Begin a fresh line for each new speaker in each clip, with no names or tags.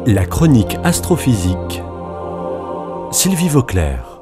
La chronique astrophysique. Sylvie Vauclair.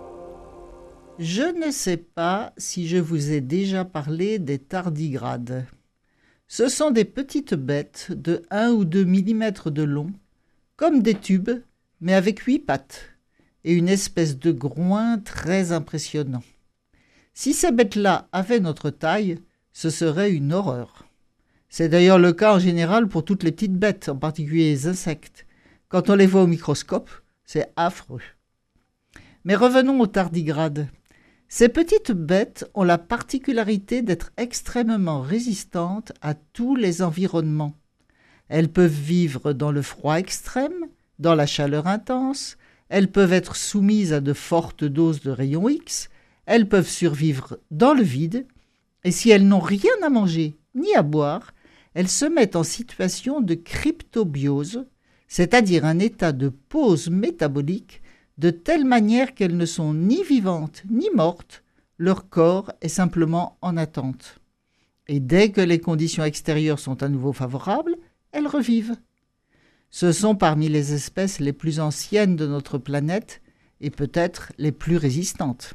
Je ne sais pas si je vous ai déjà parlé des tardigrades. Ce sont des petites bêtes de 1 ou 2 mm de long, comme des tubes, mais avec 8 pattes, et une espèce de groin très impressionnant. Si ces bêtes-là avaient notre taille, ce serait une horreur. C'est d'ailleurs le cas en général pour toutes les petites bêtes, en particulier les insectes. Quand on les voit au microscope, c'est affreux. Mais revenons aux tardigrades. Ces petites bêtes ont la particularité d'être extrêmement résistantes à tous les environnements. Elles peuvent vivre dans le froid extrême, dans la chaleur intense, elles peuvent être soumises à de fortes doses de rayons X, elles peuvent survivre dans le vide, et si elles n'ont rien à manger ni à boire, elles se mettent en situation de cryptobiose, c'est-à-dire un état de pause métabolique, de telle manière qu'elles ne sont ni vivantes ni mortes, leur corps est simplement en attente. Et dès que les conditions extérieures sont à nouveau favorables, elles revivent. Ce sont parmi les espèces les plus anciennes de notre planète et peut-être les plus résistantes.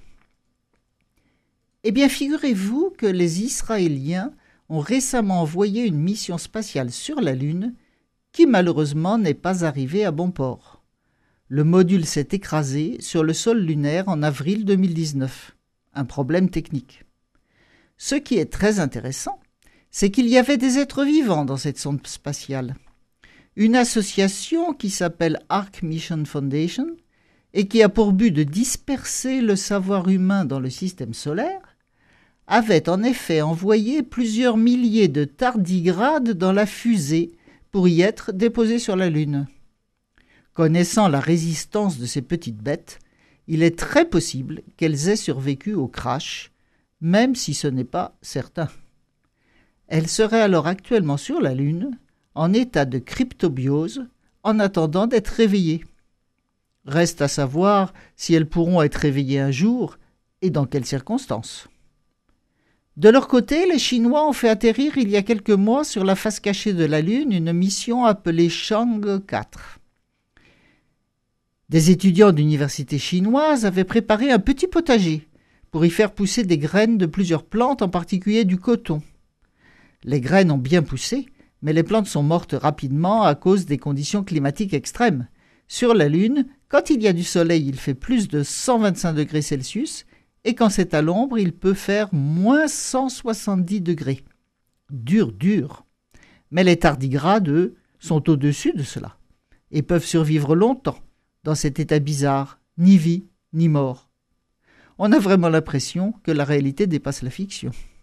Eh bien, figurez-vous que les Israéliens ont récemment envoyé une mission spatiale sur la Lune qui malheureusement n'est pas arrivée à bon port. Le module s'est écrasé sur le sol lunaire en avril 2019. Un problème technique. Ce qui est très intéressant, c'est qu'il y avait des êtres vivants dans cette sonde spatiale. Une association qui s'appelle Ark Mission Foundation et qui a pour but de disperser le savoir humain dans le système solaire avait en effet envoyé plusieurs milliers de tardigrades dans la fusée pour y être déposés sur la Lune. Connaissant la résistance de ces petites bêtes, il est très possible qu'elles aient survécu au crash, même si ce n'est pas certain. Elles seraient alors actuellement sur la Lune, en état de cryptobiose, en attendant d'être réveillées. Reste à savoir si elles pourront être réveillées un jour et dans quelles circonstances. De leur côté, les Chinois ont fait atterrir il y a quelques mois sur la face cachée de la Lune une mission appelée Chang'e 4. Des étudiants d'université chinoise avaient préparé un petit potager pour y faire pousser des graines de plusieurs plantes, en particulier du coton. Les graines ont bien poussé, mais les plantes sont mortes rapidement à cause des conditions climatiques extrêmes. Sur la Lune, quand il y a du soleil, il fait plus de 125 degrés Celsius, et quand c'est à l'ombre, il peut faire moins 170 degrés. Dur. Mais les tardigrades, eux, sont au-dessus de cela, et peuvent survivre longtemps dans cet état bizarre, ni vie, ni mort. On a vraiment l'impression que la réalité dépasse la fiction.